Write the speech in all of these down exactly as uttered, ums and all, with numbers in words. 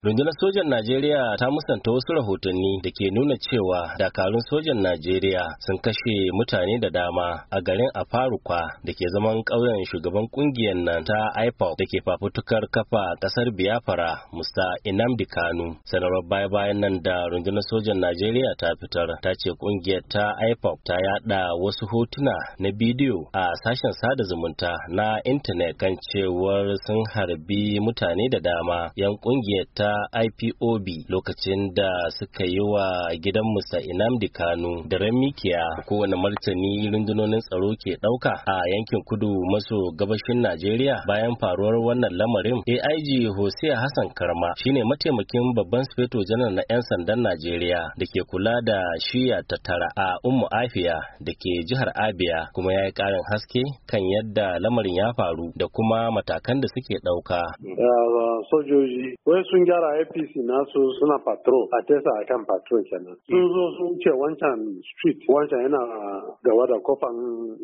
Rundunar sojan Najeriya ta musanta wasu rahotanni da ke nuna cewa dakarun sojan Najeriya sun kashe mutane da dama a garin Afarukwa da ke zaman ƙauyen shugaban ƙungiyar nan ta I P O B da ke fafutukar kafa ƙasar Biafra, Musta Nnamdi Kanu. Sanarwar baya-bayan nan da rundunar sojan Najeriya ta fitar ta ce ƙungiyar ta I P O B ta yada wasu hotuna na bidiyo a sashen sada zumunta na intanet kan cewar sun harbi mutane da dama 'yan ƙungiyar ta I P O B lokacin da suka yi wa gidan Musta Nnamdi Kanu da Ramikiya. Kowane martani rundunonin tsaro ke ɗauka a yankin kudu maso gabashin Najeriya bayan faruwar wannan lamarin. A I G Hosea Hassan Karma shine mataimakin babban sufeto janar na 'yan sandan Najeriya da ke kula da shiya ta tara a Ummu Afiya da ke jihar Abia, kuma ya yi ƙarin haske kan yadda lamarin ya faru da kuma matakan da suke ɗauka. Sojoji wai sun gyara A P C nasu suna patrol a tesa a kan patrol kenan. Sun zo sun ce wancan street wancan yana gaba da kofan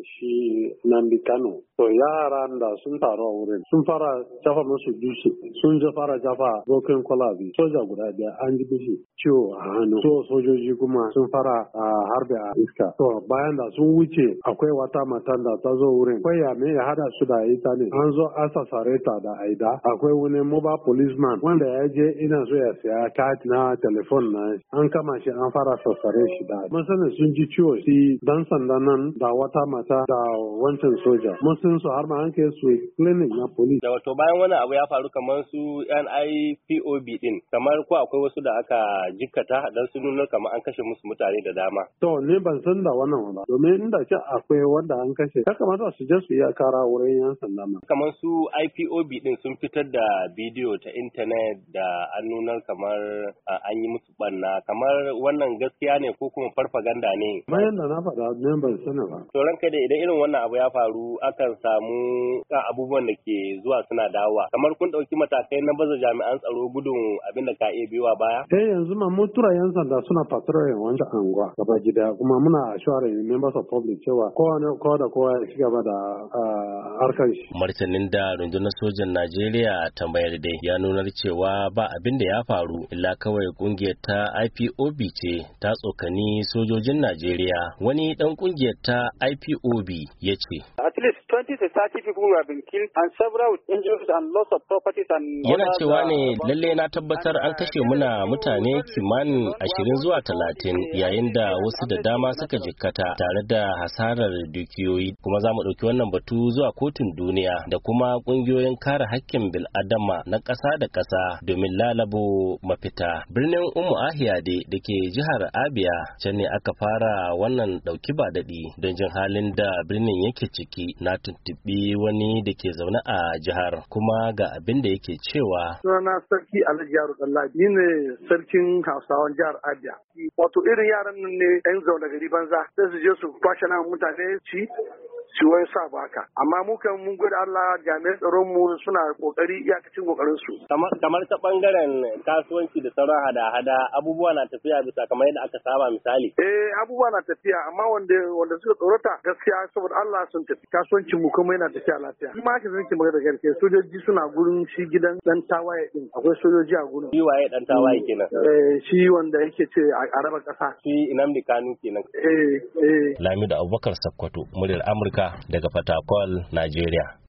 shi Nnamdi Kanu. To yaran da sun taru a wurin sun fara jafa musu dutse, sun je fara jafa broken kwalabi. Soja guda biyar an ji bishi ciwo a hannu. So sojoji kuma sun fara a harbe a iska. To bayan da sun wuce akwai wata matan da ta zo wurin. Akwai ya me ya hada su da ita ne. An zo asasare ta da aida. Akwai wani mobile policeman wanda ya je ina so ya siya kati na telefon na an kama shi an fara sassare shi da mun sani sun ji ciwo shi dan sanda nan da wata mata da wancan soja mun san su har ma an kai su clinic na police. Da wato bayan wani abu ya faru kamar su N I P O B din kamar ko akwai wasu da aka jikkata dan su nuna kamar an kashe musu mutane da dama. To ne ban san da wannan ba domin inda ce akwai wanda an kashe ya kamata su je su yi kara wurin yan sanda ma. Kamar su I P O B din sun fitar da bidiyo ta intanet da an nunar kamar an yi musu banna, kamar wannan gaskiya ne ko kuma farfaganda ne? Bayan da na faɗa ne ban sani ba. To ranka da idan irin wannan abu ya faru akan samu kan abubuwan da ke zuwa suna dawowa. Kamar kun ɗauki matakai na baza jami'an tsaro gudun abin da ka iya biyowa baya? Eh yanzu ma mun tura yan sanda suna patrolling wancan anguwa gaba gida kuma muna assuring members of public cewa kowane kowa da kowa ya ci gaba da harkar shi. Martanin da rundunar sojan Najeriya tambayar dai ya nunar cewa ba abin da ya faru illa kawai kungiyar ta I P O B ce ta tsokani sojojin Najeriya. Wani dan kungiyar ta I P O B ya ce at least twenty to thirty people have been killed and several with injuries and loss of properties and yana cewa ne lalle na tabbatar an kashe muna mutane kimanin ashirin zuwa talatin yayin da wasu da dama suka jikkata tare da hasarar dukiyoyi, kuma za mu ɗauki wannan batu zuwa kotun duniya da kuma ƙungiyoyin kare hakkin bil'adama na ƙasa da ƙasa domin lalabo mafita. Birnin Ummu Ahiya da ke jihar Abia can ne aka fara wannan ɗauki ba daɗi don jin halin da birnin yake ciki. Na tuntuɓi wani da ke zaune a jihar kuma ga abin da yake cewa. Sunana Sarki Alhaji Yaro Dallabi, ni ne sarkin Hausawan jihar Abia. Wato irin yaran nan ne ɗan zaune gari banza sai su je su kwashe nan mutane ci shi wai sa baka, amma mu kan mun gode Allah jami'an tsaron mu suna kokari iyakacin kokarin su. Kamar kamar ta bangaren kasuwanci da sauran hada-hada abubuwa na tafiya bisa kamar yadda aka saba misali. Eh abubuwa na tafiya amma wanda wanda suka tsorata gaskiya saboda Allah sun tafi. Kasuwancin mu kuma yana tafiya lafiya. Kuma ake zance magana da gaske sojoji suna gurin shi gidan dan tawaye din. Akwai sojoji a gurin. Shi waye dan tawaye kenan? Eh shi wanda yake ce a raba kasa. Shi Nnamdi Kanu kenan. Eh eh. Lamido Abubakar Sakkwato, muryar Amurka daga Fatakwal, Najeriya.